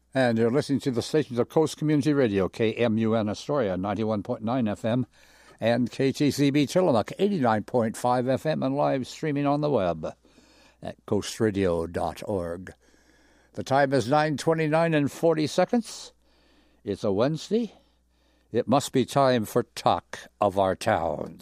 And you're listening to the stations of Coast Community Radio, KMUN Astoria, 91.9 FM, and KTCB Tillamook, 89.5 FM, and live streaming on the web at coastradio.org. The time is 9:29 and 40 seconds. It's a Wednesday. It must be time for Talk of Our Towns.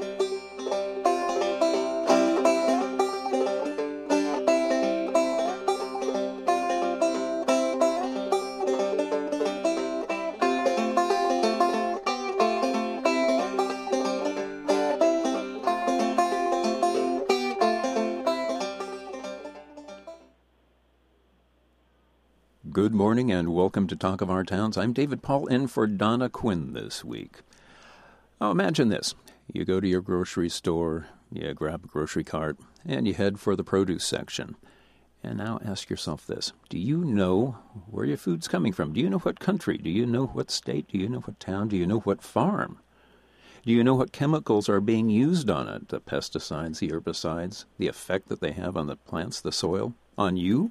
Good morning and welcome to Talk of Our Towns. I'm David Paul in for Donna Quinn this week. Oh, imagine this. You go to your grocery store, you grab a grocery cart, and you head for the produce section. And now ask yourself this. Do you know where your food's coming from? Do you know what country? Do you know what state? Do you know what town? Do you know what farm? Do you know what chemicals are being used on it? The pesticides, the herbicides, the effect that they have on the plants, the soil, on you?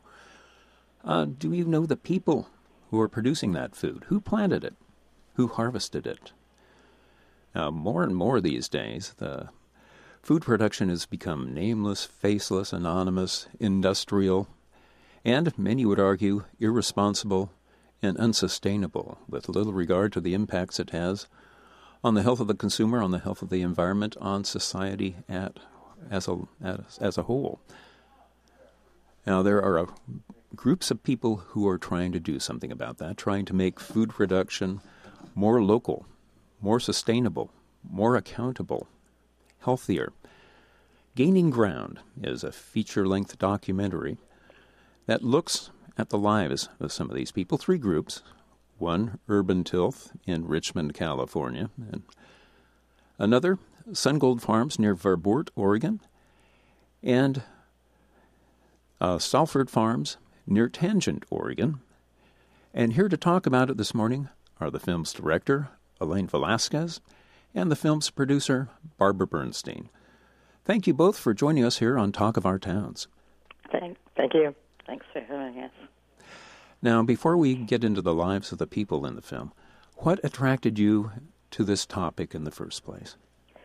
Do you know the people who are producing that food? Who planted it? Who harvested it? Now, more and more these days, the food production has become nameless, faceless, anonymous, industrial, and many would argue irresponsible and unsustainable, with little regard to the impacts it has on the health of the consumer, on the health of the environment, on society as a whole. Now, there are groups of people who are trying to do something about that, trying to make food production more local, more sustainable, more accountable, healthier. Gaining Ground is a feature-length documentary that looks at the lives of some of these people, three groups. One, Urban Tilth in Richmond, California, and another, Sungold Farms near Verboort, Oregon, and Salford Farms near Tangent, Oregon. And here to talk about it this morning are the film's director, Elaine Velasquez, and the film's producer, Barbara Bernstein. Thank you both for joining us here on Talk of Our Towns. Thank you. Thanks for having us. Now, before we get into the lives of the people in the film, what attracted you to this topic in the first place?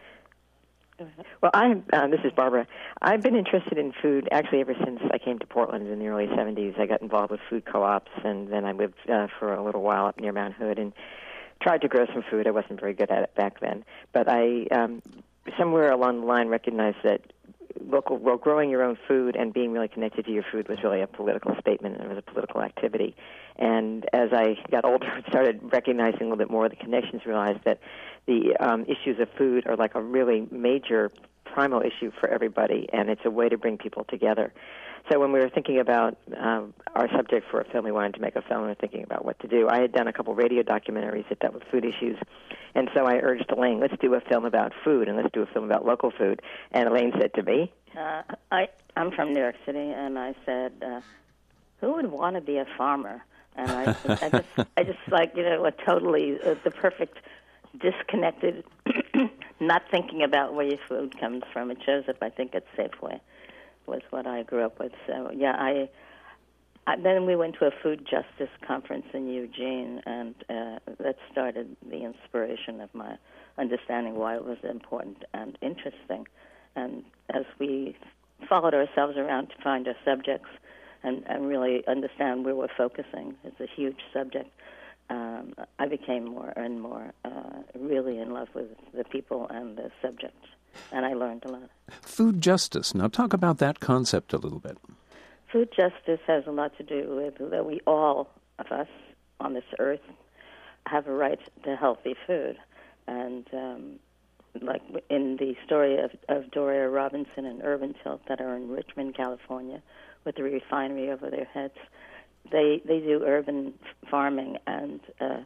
Well, this is Barbara. I've been interested in food actually ever since I came to Portland in the early 70s. I got involved with food co-ops, and then I lived for a little while up near Mount Hood and tried to grow some food. I wasn't very good at it back then. But I, somewhere along the line, recognized that growing your own food and being really connected to your food was really a political statement, and it was a political activity. And as I got older, I started recognizing a little bit more of the connections, realized that the issues of food are like a really major primal issue for everybody, and it's a way to bring people together. So when we were thinking about our subject for a film, we wanted to make a film, and we were thinking about what to do. I had done a couple radio documentaries that dealt with food issues, and so I urged Elaine, let's do a film about food, and let's do a film about local food. And Elaine said to me, I'm from New York City, and I said, who would want to be a farmer? And I just like, a totally the perfect disconnected, not thinking about where your food comes from. It shows up, I think, at Safeway was what I grew up with. So, yeah, then we went to a food justice conference in Eugene, and that started the inspiration of my understanding why it was important and interesting. And as we followed ourselves around to find our subjects and really understand where we're focusing, it's a huge subject, I became more and more really in love with the people and the subject, and I learned a lot. Food justice. Now talk about that concept a little bit. Food justice has a lot to do with that we all of us on this earth have a right to healthy food. And like in the story of Doria Robinson and Urban Tilth that are in Richmond, California, with the refinery over their heads, they do urban farming, and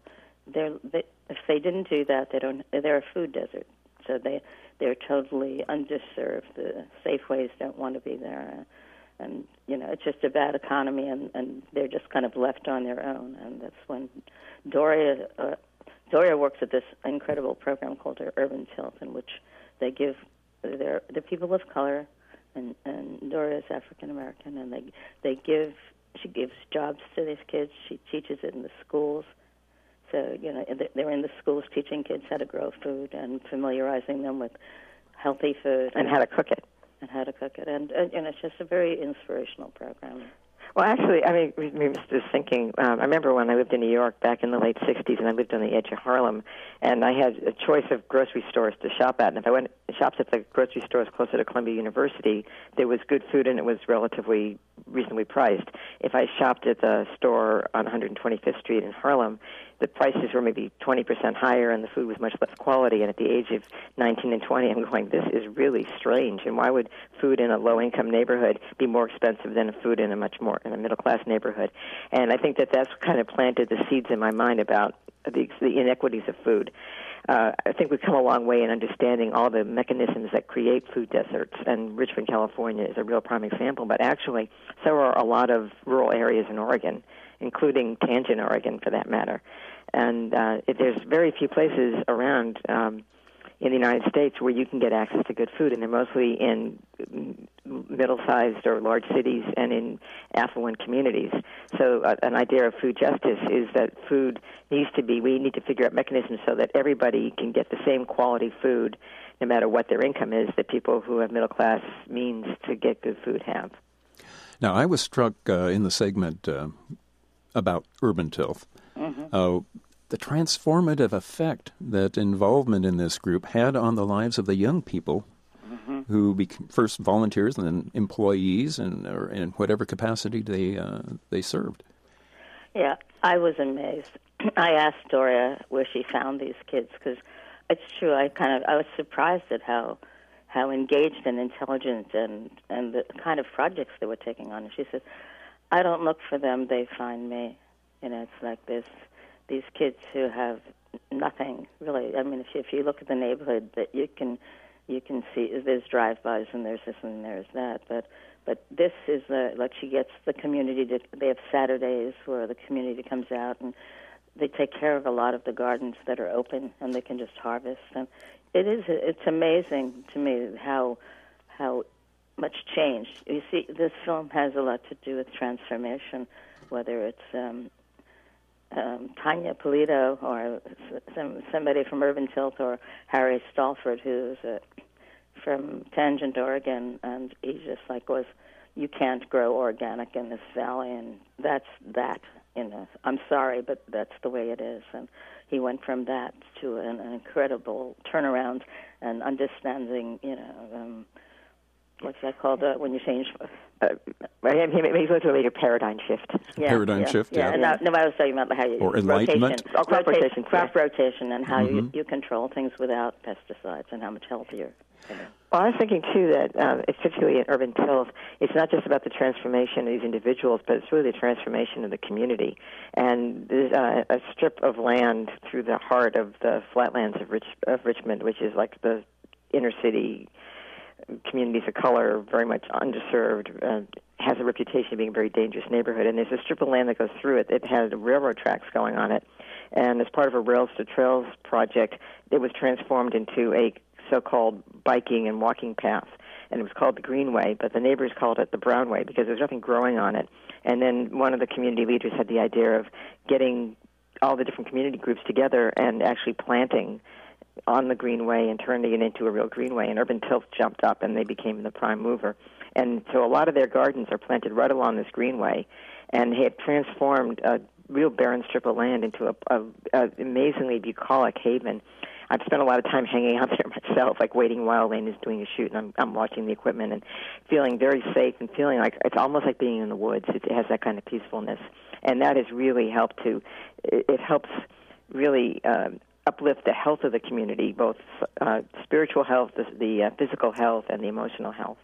if they didn't do that, they're a food desert. So they're totally underserved. The Safeways don't want to be there, and it's just a bad economy, and they're just kind of left on their own. And that's when Doria works at this incredible program called Urban Tilth, in which they give the people of color, and Doria is African American, and they give she gives jobs to these kids. She teaches it in the schools. So, they're in the schools teaching kids how to grow food and familiarizing them with healthy food. And how to cook it. And it's just a very inspirational program. Well, actually, I was just thinking, I remember when I lived in New York back in the late 60s, and I lived on the edge of Harlem, and I had a choice of grocery stores to shop at. And if I went and shopped at the grocery stores closer to Columbia University, there was good food and it was relatively reasonably priced. If I shopped at the store on 125th Street in Harlem, the prices were maybe 20% higher and the food was much less quality. And at the age of 19 and 20, I'm going, this is really strange. And why would food in a low-income neighborhood be more expensive than food in a middle-class neighborhood? And I think that's kind of planted the seeds in my mind about the inequities of food. I think we've come a long way in understanding all the mechanisms that create food deserts, and Richmond, California is a real prime example, but actually so are a lot of rural areas in Oregon, including Tangent, Oregon, for that matter. And there's very few places around in the United States where you can get access to good food, and they're mostly in middle-sized or large cities and in affluent communities. So an idea of food justice is that food we need to figure out mechanisms so that everybody can get the same quality food no matter what their income is that people who have middle-class means to get good food have. Now, I was struck in the segment about urban tilth. Mm-hmm. The transformative effect that involvement in this group had on the lives of the young people who became first volunteers and then employees or in whatever capacity they served. Yeah, I was amazed. I asked Doria where she found these kids because it's true. I was surprised at how engaged and intelligent and the kind of projects they were taking on. And she said, "I don't look for them; they find me." It's like this. These kids who have nothing really. I mean, if you look at the neighborhood, that you can see there's drive-bys and there's this and there's that. But this is like she gets the community to. They have Saturdays where the community comes out and they take care of a lot of the gardens that are open and they can just harvest. And it's amazing to me how much change. You see, this film has a lot to do with transformation, whether it's Tanya Polito or somebody from Urban Tilth or Harry Stalford, who's from Tangent, Oregon, and he just was, you can't grow organic in this valley, and that's that. I'm sorry, but that's the way it is. And he went from that to an incredible turnaround and understanding, what's that called when you change? He's going to make a paradigm shift. Paradigm shift, yeah. And no, I was talking about how you... Or enlightenment. Crop rotation, and how you control things without pesticides and how much healthier. Well, I was thinking, too, that particularly in Urban Tilth, it's not just about the transformation of these individuals, but it's really the transformation of the community. And there's a strip of land through the heart of the flatlands of Richmond, which is like the inner city communities of color, very much underserved, has a reputation of being a very dangerous neighborhood. And there's a strip of land that goes through it. It has railroad tracks going on it. And as part of a Rails to Trails project, it was transformed into a so-called biking and walking path. And it was called the Greenway, but the neighbors called it the Brownway because there's nothing growing on it. And then one of the community leaders had the idea of getting all the different community groups together and actually planting on the Greenway and turning it into a real greenway. And Urban Tilth jumped up, and they became the prime mover. And so a lot of their gardens are planted right along this greenway, and they have transformed a real barren strip of land into a amazingly bucolic haven. I've spent a lot of time hanging out there myself, like waiting while Lane is doing a shoot, and I'm watching the equipment and feeling very safe and feeling like it's almost like being in the woods. It has that kind of peacefulness, and that has really helped it helps really uplift the health of the community, both spiritual health, the physical health, and the emotional health.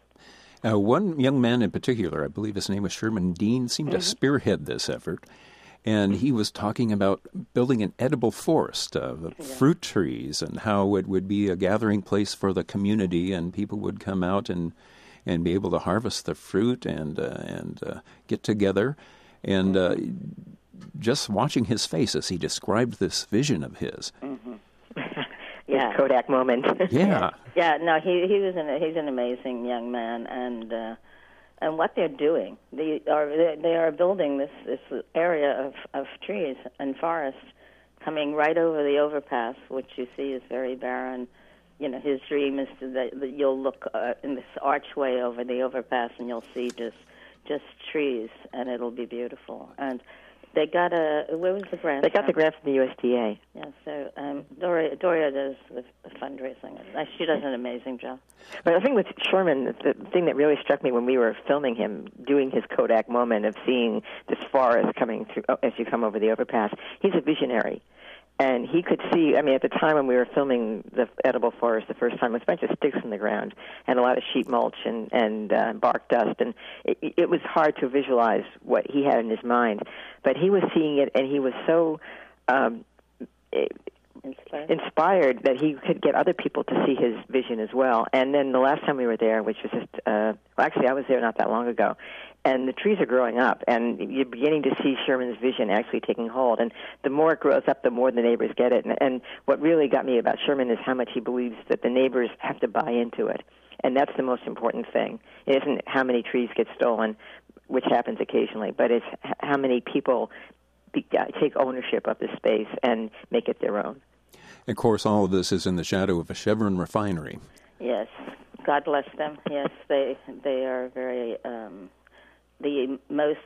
One young man in particular, I believe his name was Sherman Dean, seemed to spearhead this effort. And he was talking about building an edible forest of fruit trees and how it would be a gathering place for the community, and people would come out and be able to harvest the fruit and get together. And just watching his face as he described this vision of his. Mm-hmm. Yeah, Kodak moment. Yeah. Yeah. No, he's an amazing young man, and what they're doing. They are building this area of trees and forest coming right over the overpass, which you see is very barren. You know, his dream is that you'll look in this archway over the overpass and you'll see just trees, and it'll be beautiful. And they got where was the grant? They got the grant from the USDA. Yeah, so Doria does the fundraising. She does an amazing job. But I think with Sherman, the thing that really struck me when we were filming him doing his Kodak moment of seeing this forest coming through as you come over the overpass, he's a visionary. And he could see, I mean, at the time when we were filming the edible forest the first time, it was a bunch of sticks in the ground and a lot of sheet mulch and bark dust. And it was hard to visualize what he had in his mind. But he was seeing it, and he was so inspired that he could get other people to see his vision as well. And then the last time we were there, which was just, actually I was there not that long ago, and the trees are growing up, and you're beginning to see Sherman's vision actually taking hold. And the more it grows up, the more the neighbors get it. And what really got me about Sherman is how much he believes that the neighbors have to buy into it. And that's the most important thing. It isn't how many trees get stolen, which happens occasionally, but it's how many people take ownership of the space and make it their own. Of course, all of this is in the shadow of a Chevron refinery. Yes, God bless them. Yes, they are very the most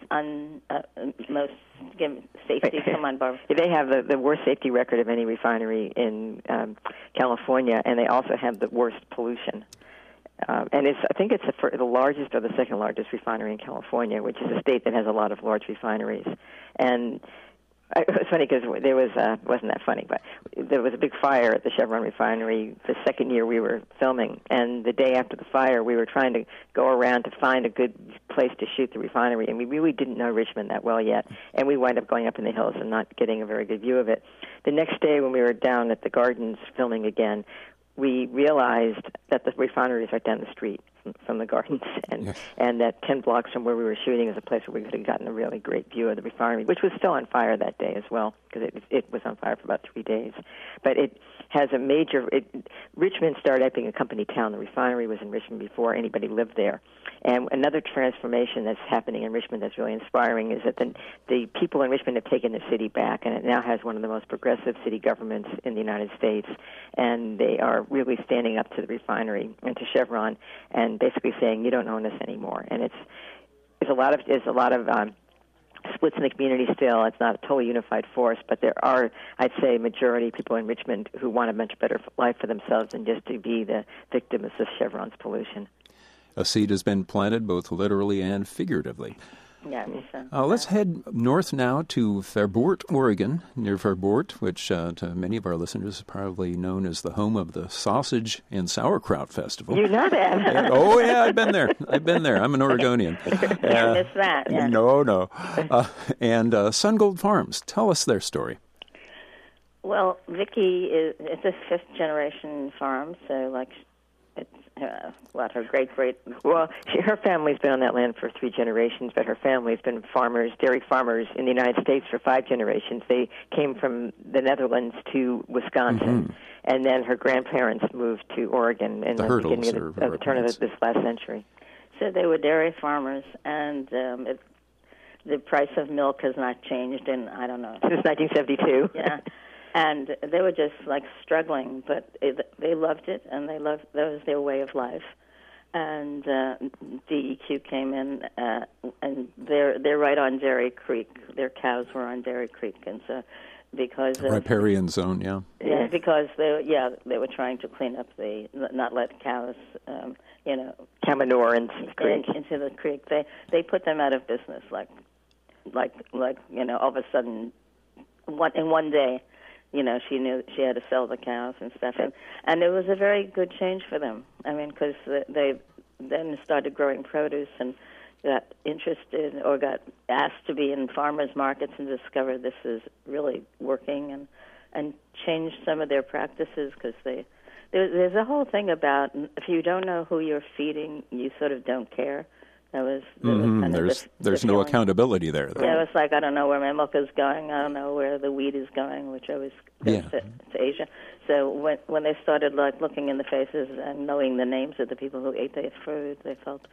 safety. Come on, Barbara. They have the worst safety record of any refinery in California, and they also have the worst pollution. And I think it's the largest or the second largest refinery in California, which is a state that has a lot of large refineries. And it was funny because there was wasn't that funny, but there was a big fire at the Chevron refinery the second year we were filming, and the day after the fire, we were trying to go around to find a good place to shoot the refinery, and we really didn't know Richmond that well yet, and we wound up going up in the hills and not getting a very good view of it. The next day, when we were down at the gardens filming again, we realized that the refinery is right down the street from the gardens, and that 10 blocks from where we were shooting is a place where we could have gotten a really great view of the refinery, which was still on fire that day as well, because it was on fire for about 3 days. But it has a major... Richmond started out being a company town. The refinery was in Richmond before anybody lived there. And another transformation that's happening in Richmond that's really inspiring is that the people in Richmond have taken the city back, and it now has one of the most progressive city governments in the United States. And they are really standing up to the refinery and to Chevron and basically saying, you don't own us anymore. And there's a lot of splits in the community still. It's not a totally unified force, but there are, I'd say, majority people in Richmond who want a much better life for themselves than just to be the victims of Chevron's pollution. A seed has been planted both literally and figuratively. Yeah, let's head north now to Faribault, Oregon, near Faribault, which to many of our listeners is probably known as the home of the Sausage and Sauerkraut Festival. You know that? Oh, yeah, I've been there. I'm an Oregonian. Can't miss that. Yeah. No. And Sungold Farms, tell us their story. Well, Vicki it's a fifth-generation farm, so like it's her great. Well, her family's been on that land for 3 generations, but her family's been dairy farmers in the United States for 5 generations. They came from the Netherlands to Wisconsin, and then her grandparents moved to Oregon in the beginning of the turn of this last century. So they were dairy farmers, and the price of milk has not changed in, I don't know, since 1972. Yeah. And they were just like struggling, but they loved it, and that was their way of life. And DEQ came in, and they're right on Dairy Creek. Their cows were on Dairy Creek, and so because riparian zone, yeah, because they were trying to clean up not let cows, cow manure into the creek. They put them out of business, like all of a sudden, in one day. She knew she had to sell the cows and stuff, and it was a very good change for them. I mean, because they then started growing produce and got interested or got asked to be in farmers markets and discovered this is really working and changed some of their practices because there's a whole thing about if you don't know who you're feeding, you sort of don't care. That was there's no accountability there. Yeah, it was like, I don't know where my milk is going. I don't know where the wheat is going, which always goes to Asia. So when they started looking in the faces and knowing the names of the people who ate their food, they felt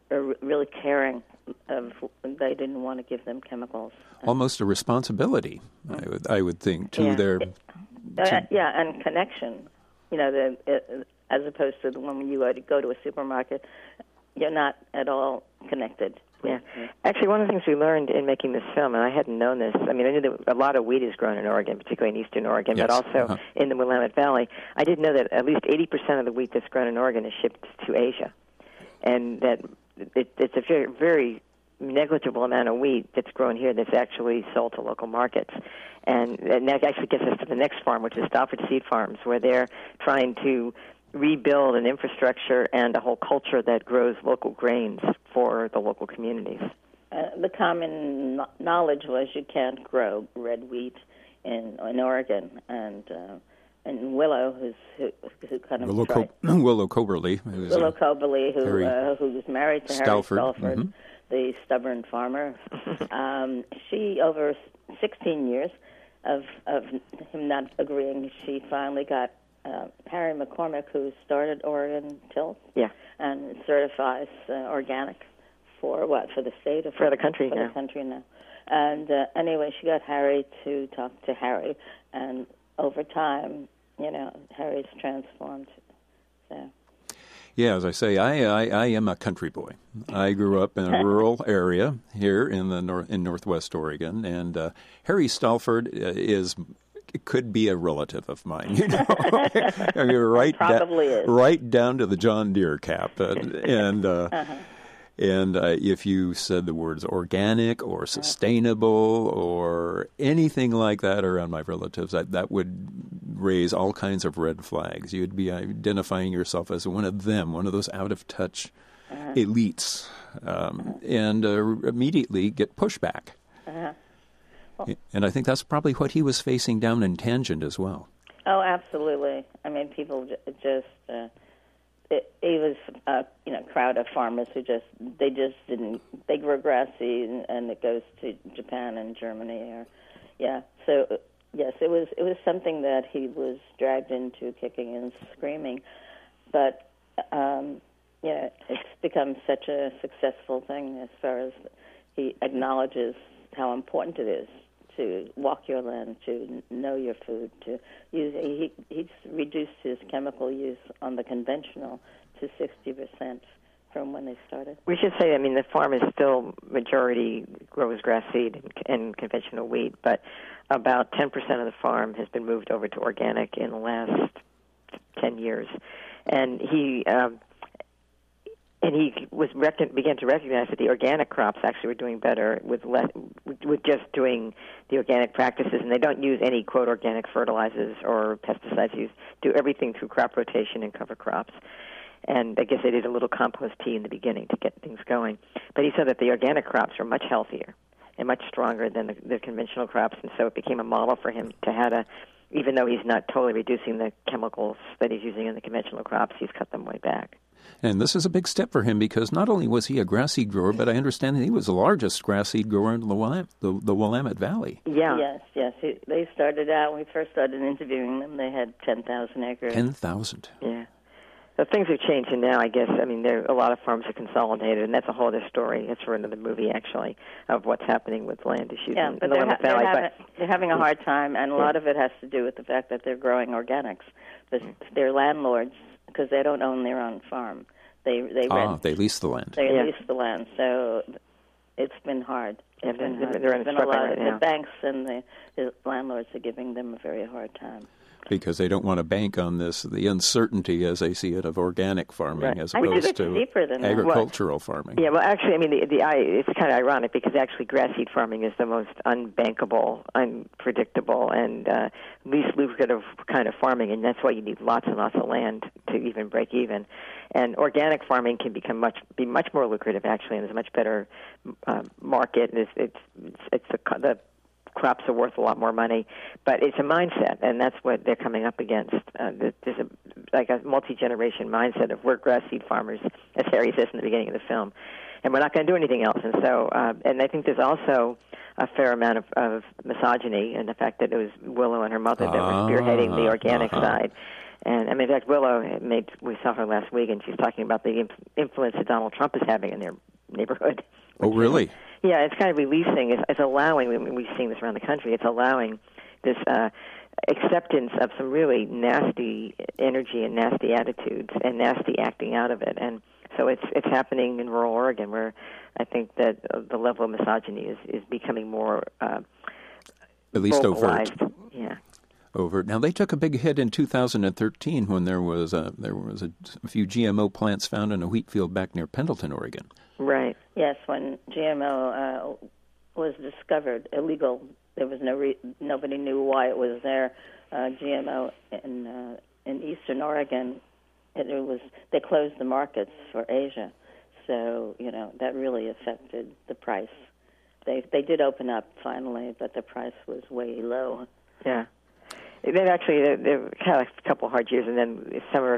really caring of they didn't want to give them chemicals. Almost a responsibility, I would think, to their... and connection. You know, as opposed to when you go to a supermarket, you're not at all connected. Yeah. Actually, one of the things we learned in making this film, and I hadn't known this, I mean, I knew that a lot of wheat is grown in Oregon, particularly in eastern Oregon, but also in the Willamette Valley. I didn't know that at least 80% of the wheat that's grown in Oregon is shipped to Asia, and that it's a very, very negligible amount of wheat that's grown here that's actually sold to local markets. And that actually gets us to the next farm, which is Stalford Seed Farms, where they're trying to rebuild an infrastructure and a whole culture that grows local grains for the local communities. The common knowledge was you can't grow red wheat in Oregon, and Willow, who kind of Willow Coberly, who was married to Harry Stalford, the stubborn farmer. She, over 16 years of him not agreeing, she finally got Harry McCormick, who started Oregon Tilth, and certifies organic for the state of for the country now. The country now. And anyway, she got Harry to talk to Harry, and over time, you know, Harry's transformed. So. Yeah, as I say, I am a country boy. I grew up in a rural area here in Northwest Oregon, and Harry Stalford could be a relative of mine. You know, I mean, right down to the John Deere cap, and if you said the words organic or sustainable or anything like that around my relatives, that would raise all kinds of red flags. You'd be identifying yourself as one of them, one of those out-of-touch elites, and immediately get pushback. And I think that's probably what he was facing down in Tangent as well. Oh, absolutely. I mean, people just... It was a crowd of farmers who they didn't. They grow grass seed, and it goes to Japan and Germany. So yes, it was something that he was dragged into, kicking and screaming. But it's become such a successful thing as far as he acknowledges how important it is to walk your land, to know your food, to use. He's reduced his chemical use on the conventional to 60% from when they started. We should say, I mean, the farm is still majority grows grass seed and conventional wheat, but about 10% of the farm has been moved over to organic in the last 10 years. And he began to recognize that the organic crops actually were doing better with just doing the organic practices, and they don't use any, quote, organic fertilizers or pesticides. Do everything through crop rotation and cover crops. And I guess they did a little compost tea in the beginning to get things going. But he said that the organic crops are much healthier and much stronger than the conventional crops, and so it became a model for him to how to, even though he's not totally reducing the chemicals that he's using in the conventional crops, he's cut them way back. And this is a big step for him because not only was he a grass seed grower, but I understand that he was the largest grass seed grower in the Willamette Valley. Yeah. Yes. They started out, when we first started interviewing them, they had 10,000 acres. 10,000. Yeah. So things have changed, and now I guess, I mean, a lot of farms are consolidated, and that's a whole other story. It's for another movie, actually, of what's happening with land issues in the Willamette Valley. They're having a hard time, and a lot of it has to do with the fact that they're growing organics. But they're landlords because they don't own their own farm. They rent. They lease the land. They lease the land, so it's been hard. They're in a right now. The banks and the landlords are giving them a very hard time. Because they don't want to bank on the uncertainty as they see it of organic farming as opposed to agricultural farming. Yeah, well, actually, I mean, it's kind of ironic because actually grass seed farming is the most unbankable, unpredictable, and least lucrative kind of farming, and that's why you need lots and lots of land to even break even. And organic farming can be much more lucrative, actually, and there's a much better market. It's the crops are worth a lot more money, but it's a mindset, and that's what they're coming up against. There's a multi-generation mindset of we're grass seed farmers, as Harry says in the beginning of the film, and we're not going to do anything else. And so, and I think there's also a fair amount of misogyny in the fact that it was Willow and her mother that were spearheading the organic side. And I mean, in fact, Willow we saw her last week, and she's talking about the influence that Donald Trump is having in their neighborhood. Oh, really? Yeah, it's kind of releasing. It's allowing. We've seen this around the country. It's allowing this acceptance of some really nasty energy and nasty attitudes and nasty acting out of it. And so it's happening in rural Oregon, where I think that the level of misogyny is becoming more at least vocalized. Overt. Yeah. Overt. Now, they took a big hit in 2013 when there was a few GMO plants found in a wheat field back near Pendleton, Oregon. Right. Yes, when GMO was discovered illegal, there was nobody knew why it was there. GMO in Eastern Oregon, they closed the markets for Asia, so that really affected the price. They did open up finally, but the price was way low. Yeah. They've actually they had a couple hard years, and then the summer of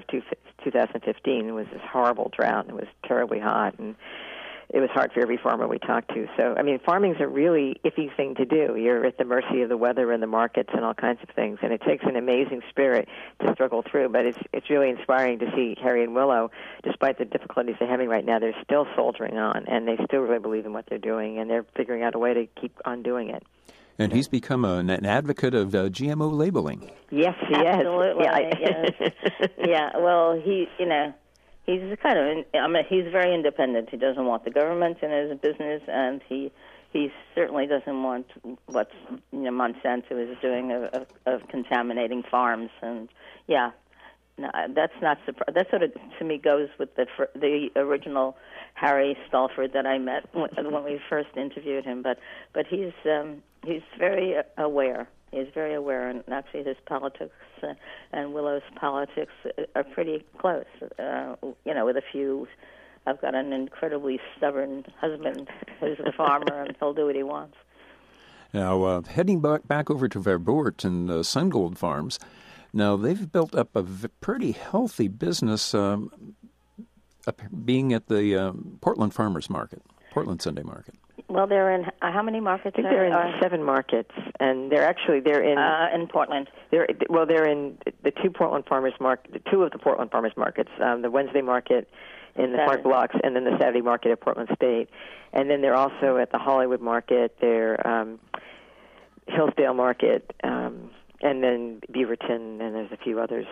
2015 was this horrible drought. It was terribly hot, and it was hard for every farmer we talked to. So, I mean, farming's a really iffy thing to do. You're at the mercy of the weather and the markets and all kinds of things, and it takes an amazing spirit to struggle through. But it's really inspiring to see Harry and Willow, despite the difficulties they're having right now, they're still soldiering on, and they still really believe in what they're doing, and they're figuring out a way to keep on doing it. And he's become an advocate of GMO labeling. Yes, he Absolutely. is. Yes. Yeah. Well, he's kind of. He's very independent. He doesn't want the government in his business, and he certainly doesn't want what Monsanto is doing of contaminating farms. And yeah, no, that's not that sort of to me goes with the original Harry Stalford that I met when we first interviewed him. But he's very aware. He's very aware, and actually his politics and Willow's politics are pretty close. With a few, I've got an incredibly stubborn husband who's a farmer, and he'll do what he wants. Now, heading back over to Verboort and Sungold Farms, now they've built up a pretty healthy business being at the Portland Farmers Market, Portland Sunday Market. Well, they're in how many markets? I think they're in 7 markets, and they're in Portland. They're in the two of the Portland Farmers Markets, the Wednesday market in the Park Blocks, and then the Saturday market at Portland State, and then they're also at the Hollywood Market, they're Hillsdale Market, and then Beaverton, and there's a few others.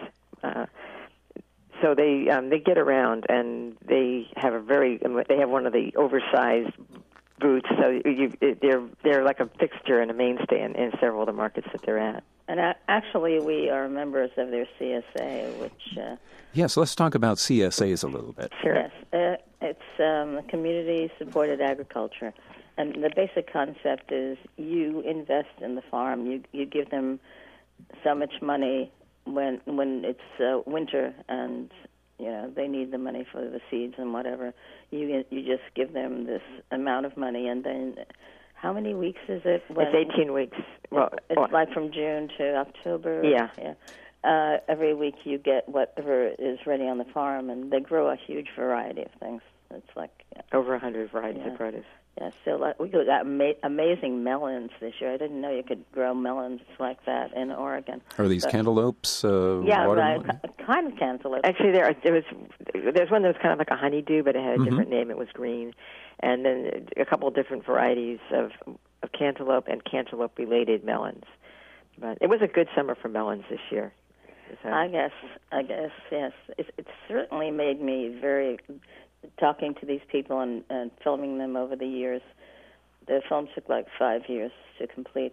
So they get around, and they have one of the oversized booths, so they're like a fixture and a mainstay in several of the markets that they're at. And actually, we are members of their CSA, which... Yes, let's talk about CSAs a little bit. Sure. Yes, it's community-supported agriculture. And the basic concept is you invest in the farm. You give them so much money when it's winter and they need the money for the seeds and whatever. You just give them this amount of money, and then how many weeks is it? It's 18 weeks. Well, it's like from June to October. Yeah. Every week you get whatever is ready on the farm, and they grow a huge variety of things. It's like over 100 varieties of produce. Yeah, so we got amazing melons this year. I didn't know you could grow melons like that in Oregon. Are these cantaloupes? Yeah, kind of cantaloupe. Actually, there's one that was kind of like a honeydew, but it had a different name. It was green, and then a couple of different varieties of cantaloupe and cantaloupe-related melons. But it was a good summer for melons this year. So. I guess, yes. It certainly made me very... Talking to these people and filming them over the years, the film took like 5 years to complete.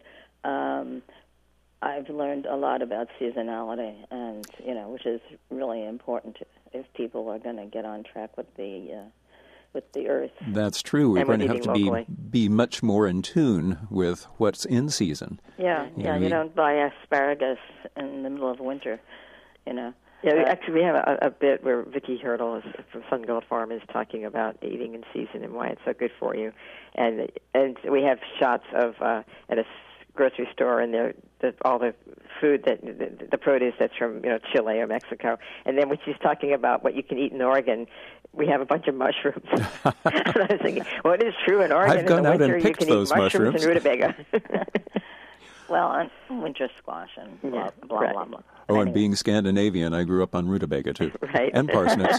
I've learned a lot about seasonality, and which is really important if people are going to get on track with the earth. That's true. We're going to have to be much more in tune with what's in season. Yeah. You don't buy asparagus in the middle of winter, Yeah, actually, we have a bit where Vicki Hurdle from Sungold Farm is talking about eating in season and why it's so good for you, and we have shots of at a grocery store and all the food the produce that's from Chile or Mexico, and then when she's talking about what you can eat in Oregon, we have a bunch of mushrooms. And I was thinking, well, it is true in Oregon I've gone in the out winter and you picked can those eat mushrooms and rutabaga. Well, and winter squash and blah, blah, right. blah, blah. Oh, Anyway. and being Scandinavian, I grew up on rutabaga, too. Right. And parsnips.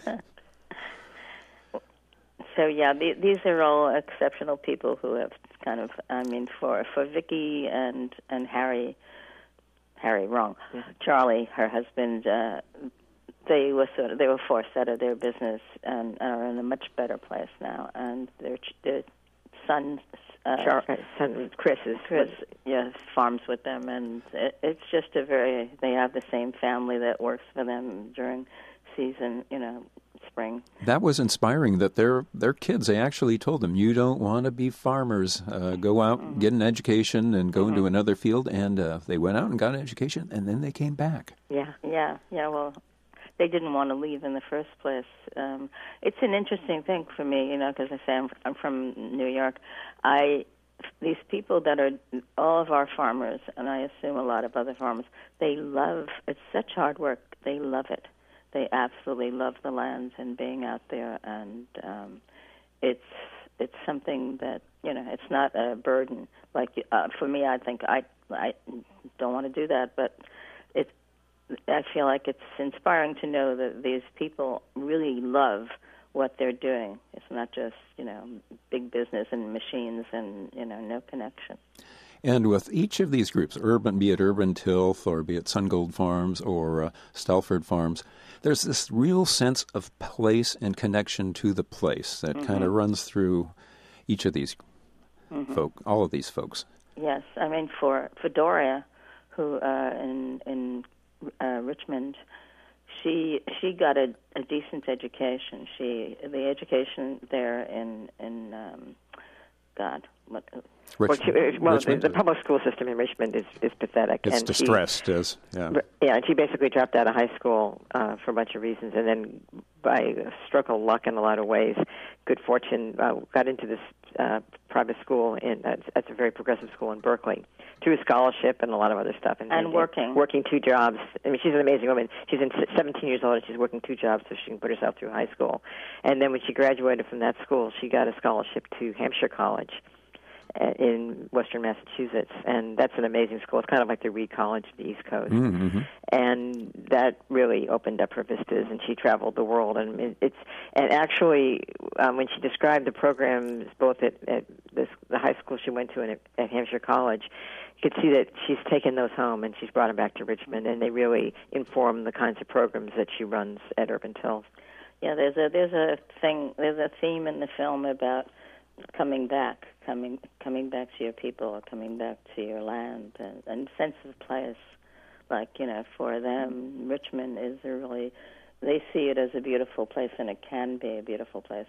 So, yeah, these are all exceptional people who have kind of, I mean, for Vicky and Harry, wrong, Charlie, her husband, they were forced out of their business and are in a much better place now. And their son, Chris farms with them, and it's just they have the same family that works for them during season, spring. That was inspiring that their kids, they actually told them, you don't want to be farmers. Go out, get an education, and go into another field. And they went out and got an education, and then they came back. Yeah, well, they didn't want to leave in the first place. It's an interesting thing for me, because I say I'm from New York. These people that are all of our farmers, and I assume a lot of other farmers, it's such hard work. They love it. They absolutely love the land and being out there, and it's something that it's not a burden. Like for me, I think I don't want to do that, but I feel like it's inspiring to know that these people really love what they're doing. It's not just big business and machines and no connection. And with each of these groups, be it Urban Tilth or be it Sungold Farms or Stalford Farms, there's this real sense of place and connection to the place that kind of runs through each of these all of these folks. Yes, I mean for Doria, who in Richmond, she got a decent education. The education there in Richmond. The public school system in Richmond is pathetic. It's and distressed, and she basically dropped out of high school for a bunch of reasons, and then by a stroke of luck in a lot of ways, good fortune, got into this private school that's a very progressive school in Berkeley, through a scholarship and a lot of other stuff. And working 2 jobs. I mean, she's an amazing woman. She's 17 years old, and she's working 2 jobs so she can put herself through high school. And then when she graduated from that school, she got a scholarship to Hampshire College in Western Massachusetts, and that's an amazing school. It's kind of like the Reed College of the East Coast, and that really opened up her vistas. And she traveled the world, and actually, when she described the programs both at the high school she went to and at Hampshire College, you could see that she's taken those home and she's brought them back to Richmond, and they really inform the kinds of programs that she runs at Urban Tilth. Yeah, there's a theme in the film about coming back to your people, or coming back to your land, and sense of place. Like, for them, Richmond is they see it as a beautiful place, and it can be a beautiful place.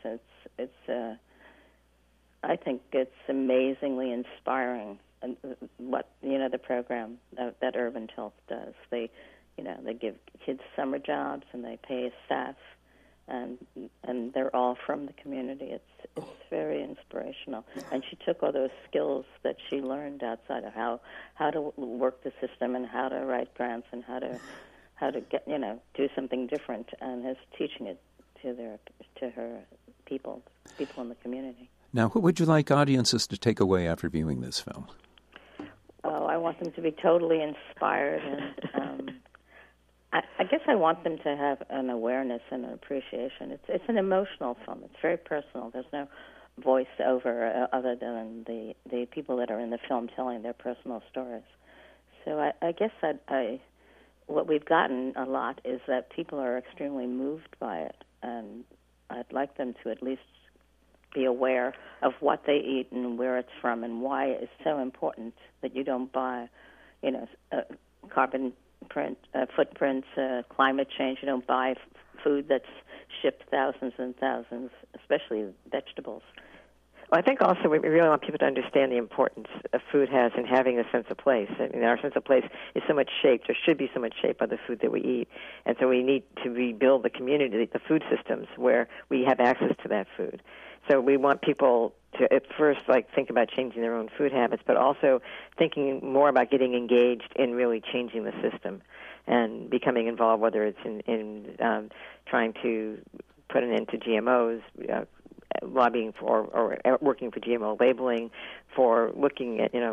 I think it's amazingly inspiring. And what the program that Urban Tilth does, they give kids summer jobs and they pay staff, and they're all from the community. It's very inspirational. And she took all those skills that she learned outside of how to work the system and how to write grants and how to get do something different, and is teaching it to her people in the community. Now, what would you like audiences to take away after viewing this film? Oh, I want them to be totally inspired, and I guess I want them to have an awareness and an appreciation. It's an emotional film. It's very personal. There's no voiceover other than the people that are in the film telling their personal stories. So I guess what we've gotten a lot is that people are extremely moved by it, and I'd like them to at least be aware of what they eat and where it's from and why it's so important that you don't buy, carbon footprints, climate change. You don't buy food that's shipped thousands and thousands, especially vegetables. Well, I think also we really want people to understand the importance of food has in having a sense of place. I mean, our sense of place is so much shaped, or should be so much shaped by the food that we eat. And so we need to rebuild the community, the food systems, where we have access to that food. So we want people to at first think about changing their own food habits, but also thinking more about getting engaged in really changing the system and becoming involved, whether it's in trying to put an end to GMOs, lobbying for or working for GMO labeling, for looking at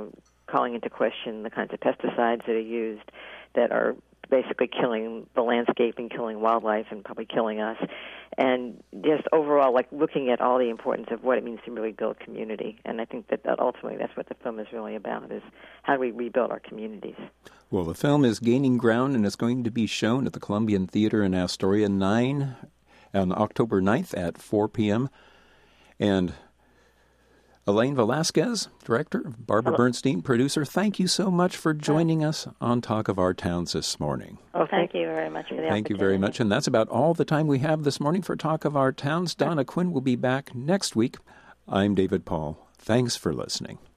calling into question the kinds of pesticides that are used that are basically killing the landscape and killing wildlife and probably killing us. And just overall, like looking at all the importance of what it means to really build community. And I think that ultimately that's what the film is really about, is how do we rebuild our communities. Well, the film is gaining ground, and it's going to be shown at the Columbian Theater in Astoria on October 9th at 4 p.m. And Elaine Velasquez, director, Barbara Bernstein, producer, thank you so much for joining us on Talk of Our Towns this morning. Oh, thank you very much for the opportunity. Thank you very much. And that's about all the time we have this morning for Talk of Our Towns. Donna Quinn will be back next week. I'm David Paul. Thanks for listening.